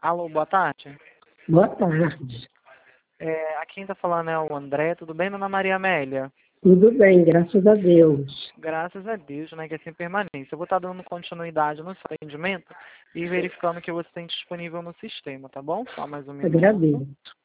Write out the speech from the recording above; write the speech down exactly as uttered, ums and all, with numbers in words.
Alô, boa tarde. Boa tarde. É, aqui quem está falando é o André, tudo bem, dona Maria Amélia? Tudo bem, graças a Deus. Graças a Deus, né, que é sem permanência. Eu vou estar dando continuidade no seu atendimento e verificando o que você tem disponível no sistema, tá bom? Só mais um minuto. Agradeço.